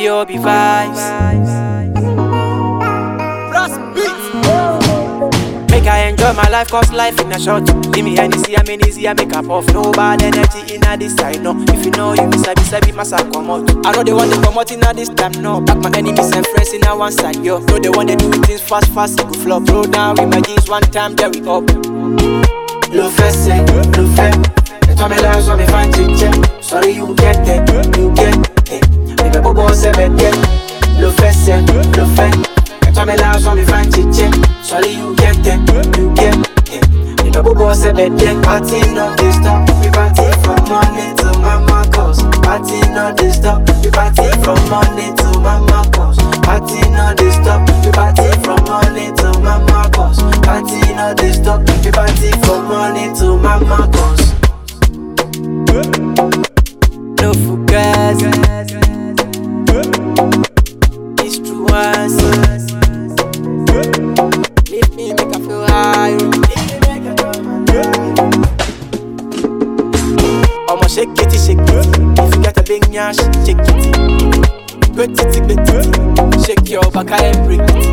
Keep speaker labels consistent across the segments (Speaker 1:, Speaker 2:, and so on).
Speaker 1: Yo, be vibes. Make I enjoy my life, cause life in a short. Give me Hennessy, I'm easy, I make up off. No bad energy in this side, no. If you know, you be sabi, massa come out. I know they want to come out in this time, no. Back my enemies and friends in one side, yo. No, they want to do things fast, it go flop. Roll down with my jeans one time, there we up.
Speaker 2: Lo fait, c'est, lo fait. Et toi, mes larmes, mes fans, sorry, you get it, you get it. Les bébés, bon, c'est bête. Lo fait, c'est, lo fait. Et toi, mes larmes, mes fans, sorry, you get it, you get it. Les bébés, bon, c'est bête. Party, no, they stop. We party from morning to mama calls. Party, no, they stop. We party from morning to mama calls. Party, no, they stop. We party from morning to mama calls. Party, no, they stop. We party from morning to mama calls.
Speaker 1: No fugazi. It's true ones. Leave me make I feel high. I'ma shake it. If you got a big nyash, shake it. Good titty, shake your back and break it.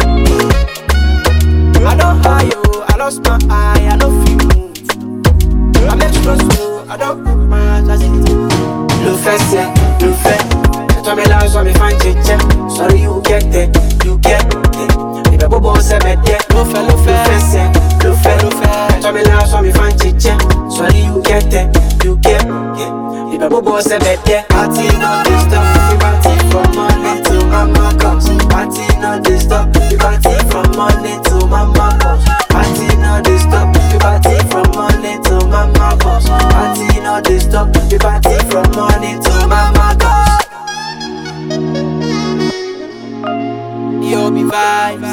Speaker 1: I don't high yo, I lost my eye, I don't feel move. I'm extra slow, I don't put my eyes in it.
Speaker 2: Lo fait, c'est, lo fait. Et toi, mes larmes, mes fans, sorry, you get it, you get it. Les bébés, bon, c'est bête.
Speaker 1: Lo fait,
Speaker 2: c'est, lo fait. Et toi, mes larmes, mes fans, sorry, you get it, you get it. Les bébés, bon, c'est bête. Party, no, they stop. We party from morning to mama calls. Party, no, they stop. We party from morning to mama calls. Party, no, they stop. We party from morning to mama calls. Party, no, they stop. We party from morning to mama calls.
Speaker 1: Yo, be vibes.